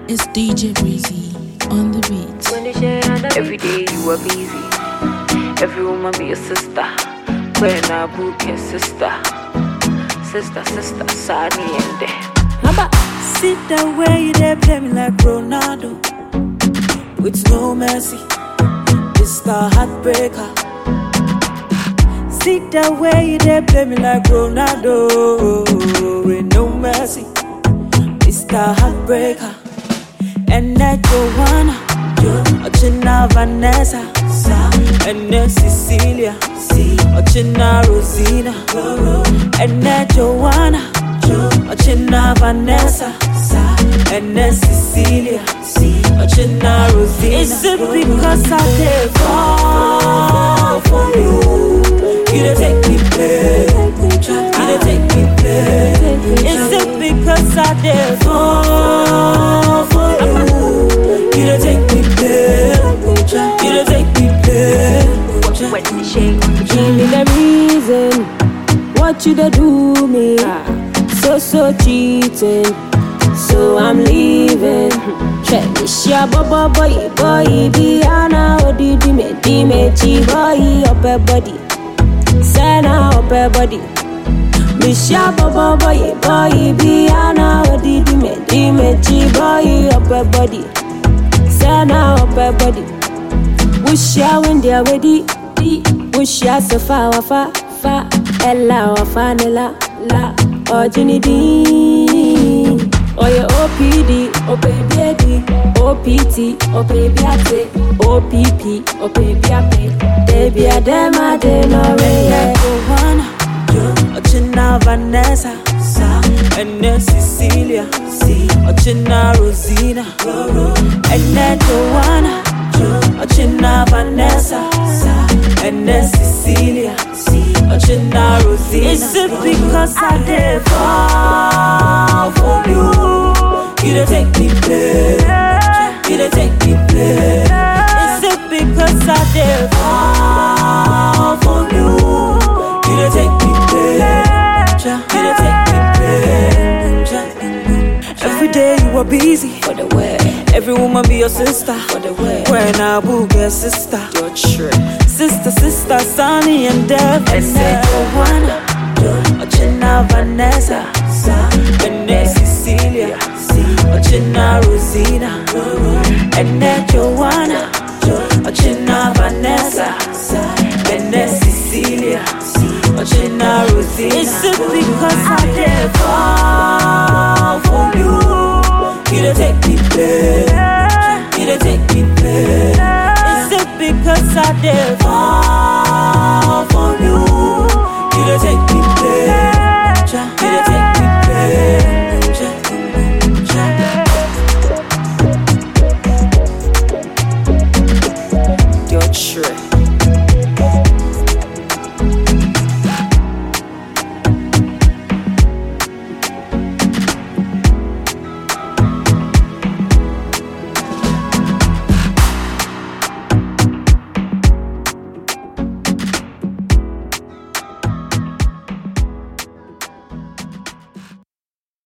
It's DJ Breezy on the beat. Every day you are busy. Every woman be a sister. When I book your sister. Sister, Sani and them. Haba, sit that way they play me like Ronaldo. With no mercy, Mr. Heartbreaker. Sit that way they play me like Ronaldo. With no mercy, Mr. Heartbreaker. And that Joanna, Ochina Vanessa, and then Cecilia, Ochina Rosina, and that Joanna, Ochina Vanessa, and then Cecilia, Ochina Rosina. Is it because I did fall for you? You don't take me play, you don't take me play. Is it because I did fall for you? You don't take me play, you don't take me play. Give me the reason, what you da do me? So cheating, so I'm leaving. Check me, shia boy, Diana, Odi me, chi boy, up a body, Sana up a body. Misha boy, Diana, Odi me, chi boy, up a body, Sana up a body. Wisha when they're ready, wisha so fa, ella wafanela, la, Ojinidi. Oh yeah, OPD, oh baby, OPT, oh baby ate, OPP, oh baby ape. Baby adema de no re. Joanna, Ochina Vanessa, and then Cecilia, Ochina Rosina, and then Joanna, Ochina Vanessa, and then Cecilia, Ochina Rosina. Is it because I did fall for you? You don't take me play, you don't take me play. Is it because I did fall for you? You don't take me play, you don't take me play. Every day you are busy for the way. Every woman be your sister for the way. When I book your sister, your trick. Sister, Sunny and Dev. And then Joanna, Ochina Vanessa, and then Cecilia, Ochina Rosina, and then Joanna, Ochina Vanessa, and then Cecilia, Ochina Rosina. Is it because I did fall for you? You don't take me play, you don't take me play. Is it because I did fall for you? You don't take me play, you don't take me play. Your trick.